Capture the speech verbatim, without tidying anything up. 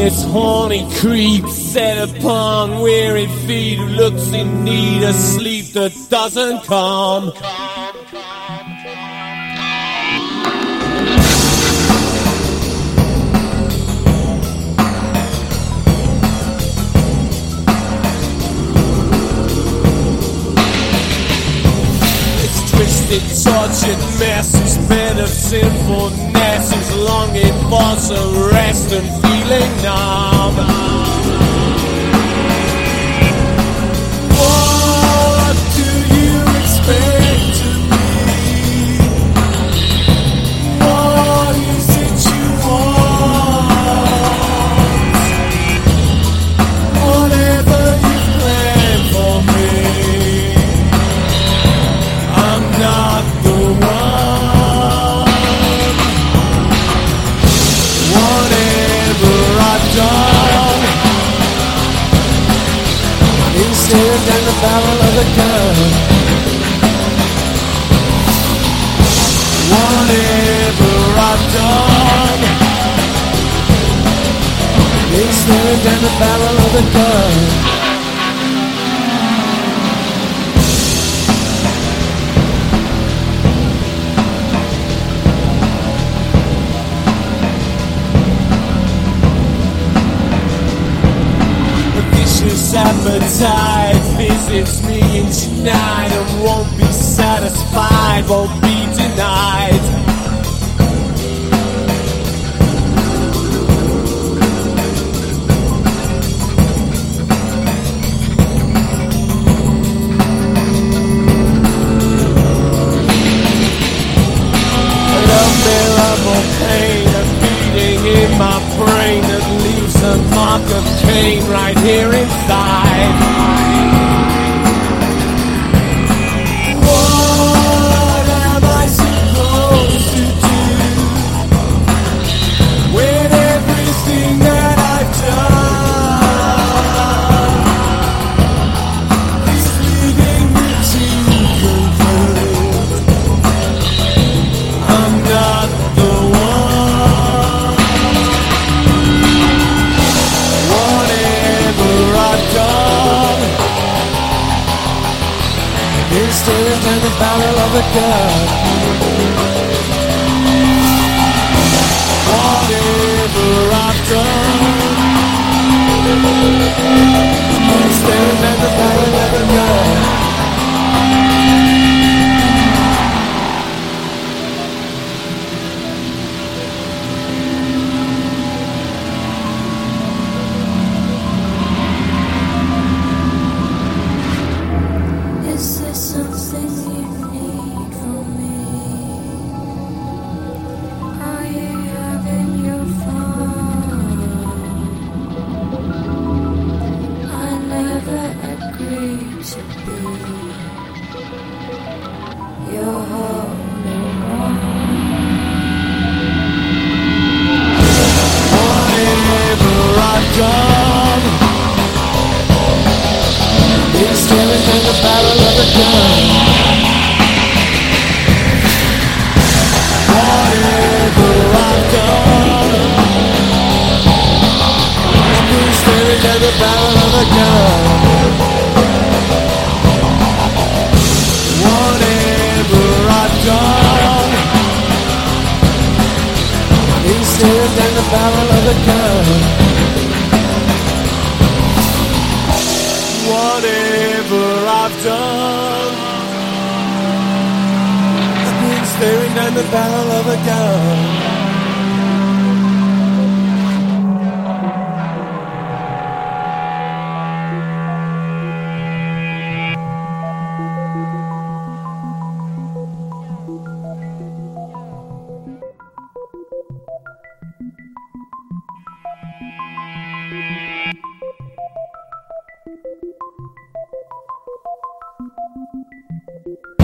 this horny creep set upon weary feet who looks in need of sleep that doesn't come. Twisted, tortured mess is bed of sinfulness is longing for some rest and feeling numb. What do you expect of me? What is it you want? Whatever you plan for me, not the one. Whatever I've done, been staring down the barrel of a gun. Whatever I've done, been staring down the barrel of a gun. Appetite visits me each night and won't be satisfied, won't be denied. An unbearable pain, a beating in my brain that leaves a mark of pain right here inside. What am I supposed to do with everything that I've done? Is leading me to conclude I'm not the one. Whatever I've done, been staring down the barrel of a gun. Whatever I've done, been staring down the barrel of a gun. Whatever I've done, I've been staring down the barrel of a gun. Thank you.